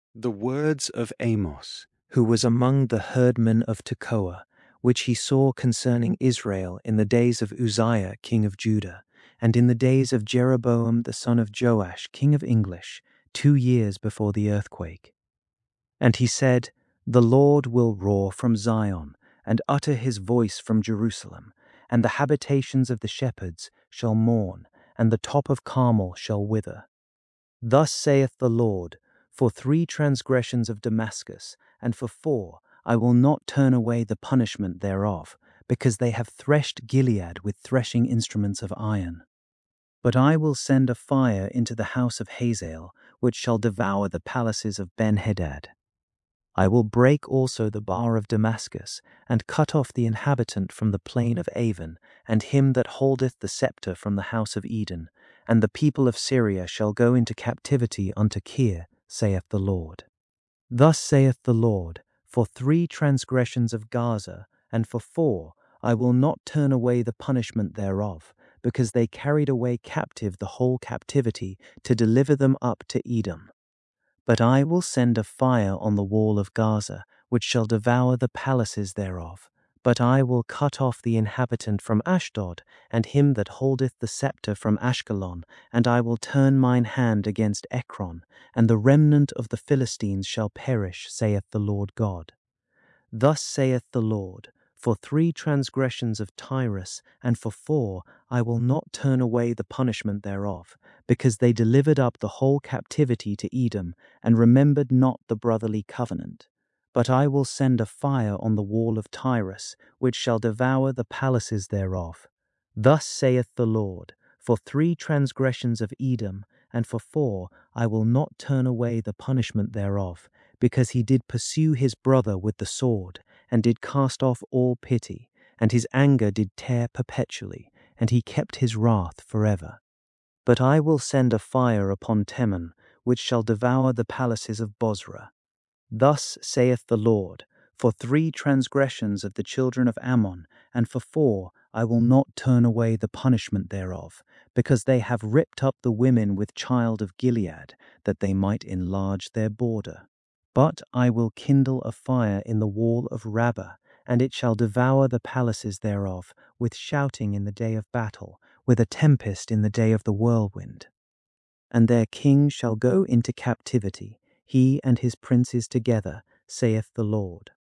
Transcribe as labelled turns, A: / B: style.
A: The words of Amos, who was among the herdmen of Tekoa, which he saw concerning Israel in the days of Uzziah king of Judah, and in the days of Jeroboam the son of Joash king of English, 2 years before the earthquake. And he said, The Lord will roar from Zion, and utter his voice from Jerusalem, and the habitations of the shepherds shall mourn, and the top of Carmel shall wither. Thus saith the Lord, For 3 transgressions of Damascus, and for 4, I will not turn away the punishment thereof, because they have threshed Gilead with threshing instruments of iron. But I will send a fire into the house of Hazael, which shall devour the palaces of Ben-Hadad. I will break also the bar of Damascus, and cut off the inhabitant from the plain of Avon, and him that holdeth the scepter from the house of Eden, and the people of Syria shall go into captivity unto Kir, saith the Lord. Thus saith the Lord, For 3 transgressions of Gaza, and for 4, I will not turn away the punishment thereof, because they carried away captive the whole captivity, to deliver them up to Edom. But I will send a fire on the wall of Gaza, which shall devour the palaces thereof. But I will cut off the inhabitant from Ashdod, and him that holdeth the scepter from Ashkelon, and I will turn mine hand against Ekron, and the remnant of the Philistines shall perish, saith the Lord God. Thus saith the Lord, For 3 transgressions of Tyrus, and for 4, I will not turn away the punishment thereof, because they delivered up the whole captivity to Edom, and remembered not the brotherly covenant. But I will send a fire on the wall of Tyrus, which shall devour the palaces thereof. Thus saith the Lord, For 3 transgressions of Edom, and for 4, I will not turn away the punishment thereof, because he did pursue his brother with the sword, and did cast off all pity, and his anger did tear perpetually, and he kept his wrath forever. But I will send a fire upon Teman, which shall devour the palaces of Bozrah. Thus saith the Lord, For 3 transgressions of the children of Ammon, and for 4, I will not turn away the punishment thereof, because they have ripped up the women with child of Gilead, that they might enlarge their border. But I will kindle a fire in the wall of Rabbah, and it shall devour the palaces thereof, with shouting in the day of battle, with a tempest in the day of the whirlwind. And their king shall go into captivity, he and his princes together, saith the Lord.